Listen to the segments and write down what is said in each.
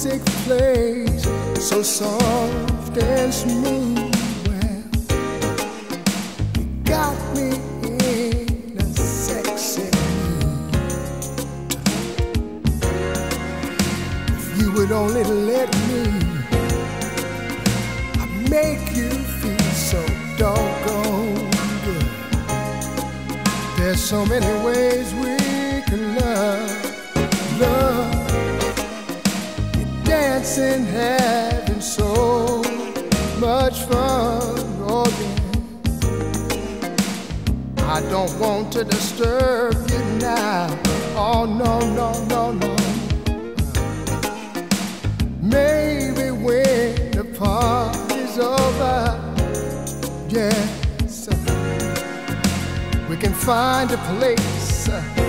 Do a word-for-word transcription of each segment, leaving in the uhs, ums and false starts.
music plays so soft and smooth. Well, you got me in a sexy mood. If you would only let me, I'd make you feel so doggone good. There's so many ways we can love, love. Dancing, having so much fun, oh yeah. I don't want to disturb you now, oh no, no, no, no. Maybe when the party's over, yes, we can find a place,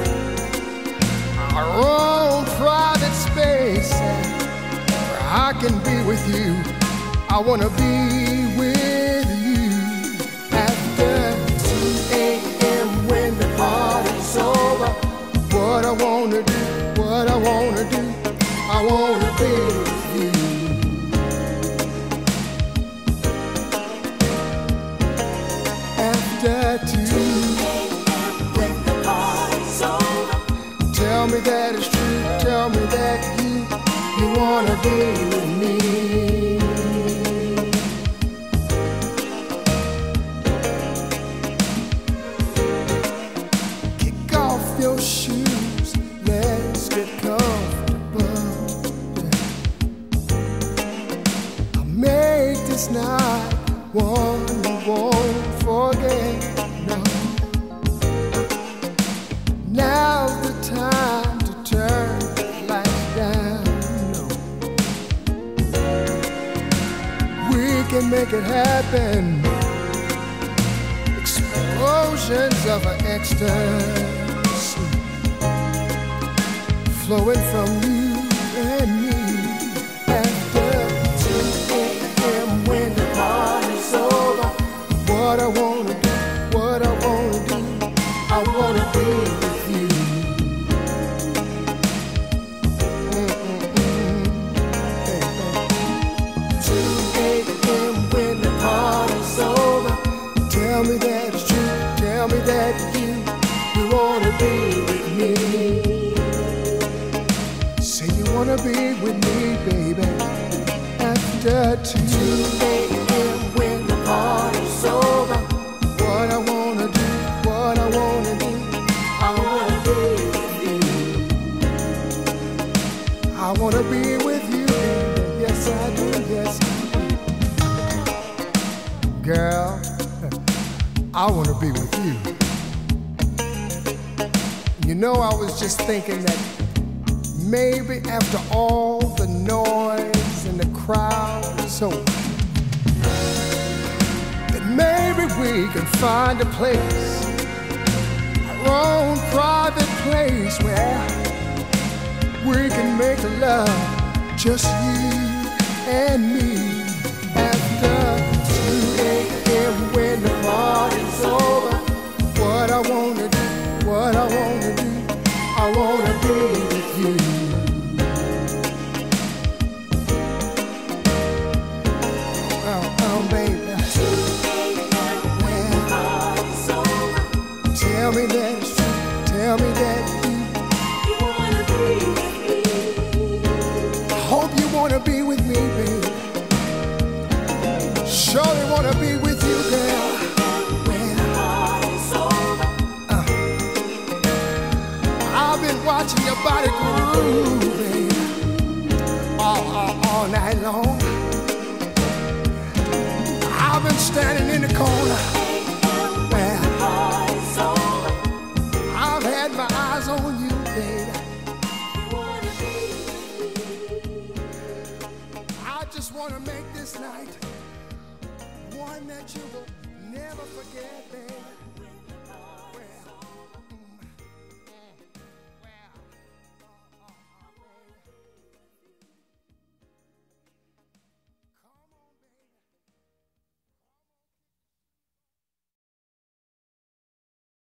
our own private space. I can be with you, I wanna be with you. After two A M when the party's over, what I wanna do, what I wanna do, I wanna be with you. After two A M when the party's over, tell me that it's true, tell me that you You wanna be with me. Kick off your shoes, let's get comfortable. I'll make this night one you won't forget. No, now's the time to turn the lights down. We can make it happen. Explosions of ecstasy flowing from you and me. After two A M when the party's over, what I wanna do, what I wanna do, I wanna be with you. Tell me that it's true, tell me that you, you wanna be with me. Say you wanna be with me, baby. After two A M when the party's over, what I wanna do, what I wanna do, I wanna be with you. I wanna be with you, baby. Yes I do, yes I do. Girl, I want to be with you. You know, I was just thinking that maybe after all the noise and the crowd is over, that maybe we can find a place, our own private place where we can make love, just you and me. After two A M when the party's over, what I wanna do, what I wanna do, I wanna be with you. Oh, oh, baby. two A M when the party's over, tell me that it's true, tell me that you, you wanna be with me. I hope you wanna be with me, baby. Surely wanna be with you, girl. When the party's over, uh, I've been watching your body groove, baby, all, all, all night long. I've been standing in the corner. Well, I've had my eyes on you, baby. I just wanna make this night one that you will never forget, baby.